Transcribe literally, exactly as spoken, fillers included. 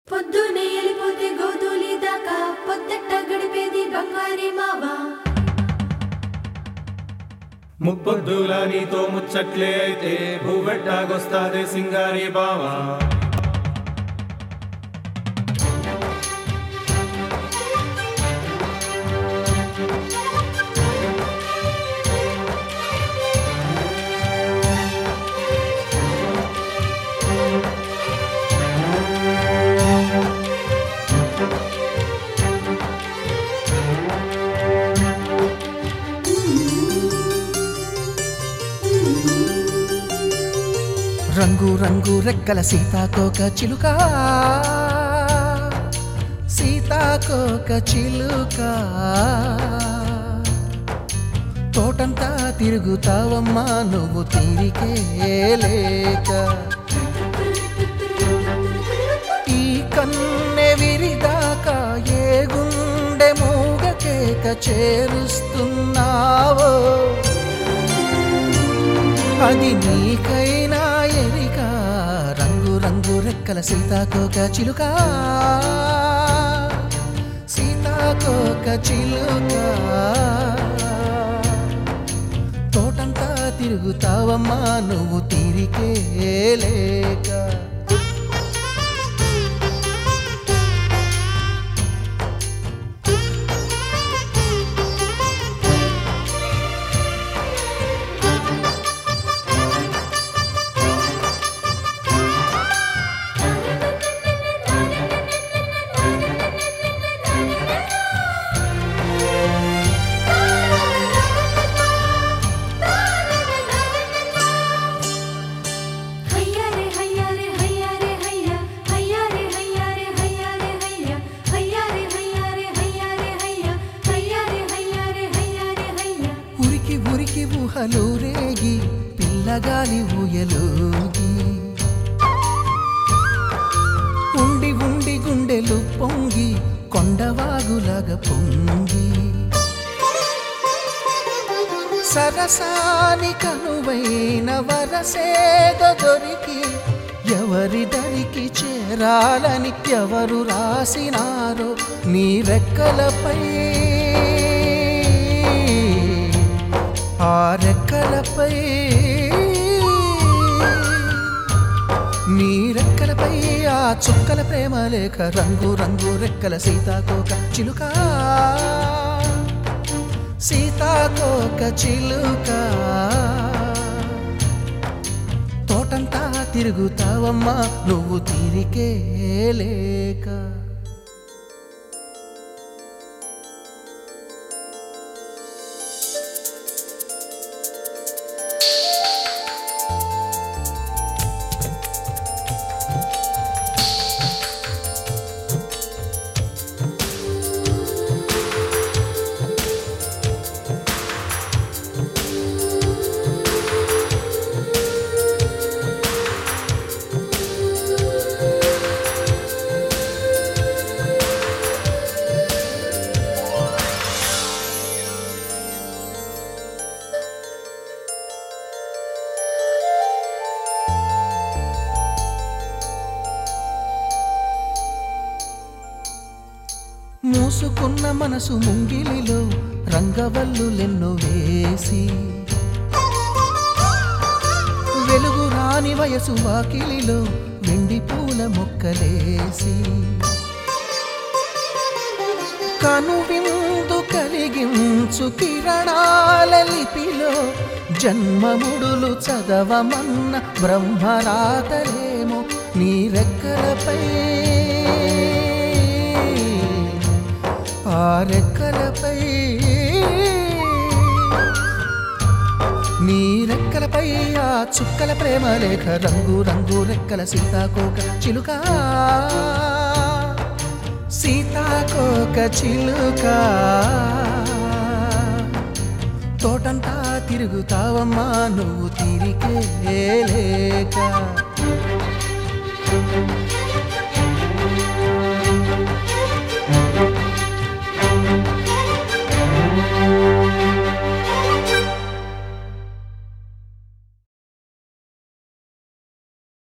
పొద్దునే ఎలిపోతే గోధూలి దాకా పొద్దెట్ట గడిపేది బంగారి మావా. ముప్పొద్దుల నీతో ముచ్చట్లే అయితే భూవెట్టాగొస్తాదే సింగారి బావా. రంగు రంగు రెక్కల సీతాకోక చిలుక, సీతాకోక చిలుక, తోటంతా తిరుగుతావమ్మా నువ్వు తీరికే లేక. ఈ కన్నె విరిదాకా ఏ గుండె మూగ కేక చేరుస్తున్నావో, అది నీకైనా ఎరిక. రంగు రంగు రెక్కల సీతాకోక చిలుక, సీతాకోక చిలుక, తోటంతా తిరుగుతావమ్మా నువ్వు తీరికే లేక. ఉరికి ఊహలు రేగి పిల్లగాలి ఊయలూగి, ఉండి ఉండి గుండెలు పొంగి కొండవాగులాగా పొంగి, సరసాని కనువైన వరసేద దొరికి ఎవరి దరికి చేరాలని ఎవరు రాసినారో నీ రెక్కలపై. ఆ రెక్కలపై, నీ రెక్కలపై ఆ చుక్కల ప్రేమ లేఖ. రంగు రంగు రెక్కల సీతాకోక చిలుక, సీతాకోక చిలుక, తోటంతా తిరుగుతావమ్మా నువ్వు తీరికే లేక. మూసుకున్న మనసు ముంగిలిలో రంగవల్లులెన్నో వేసి, వెలుగు రాని వయసు వాకిలిలో వెండి పూల మొక్కలేసి, కనువిందు కలిగించు కిరణాల లిపిలో జన్మముడులు చదవమన్న బ్రహ్మరాతలేమో నీ రెక్కలపై. ఆ రెక్కలపై, నీ రెక్కలపై ఆ చుక్కల ప్రేమ లేఖ. రంగు రంగు రెక్కల సీతాకోక చిలుక, సీతాకోక చిలుక, తోటంతా తిరుగుతావమ్మా నువ్వు తీరికే లేక.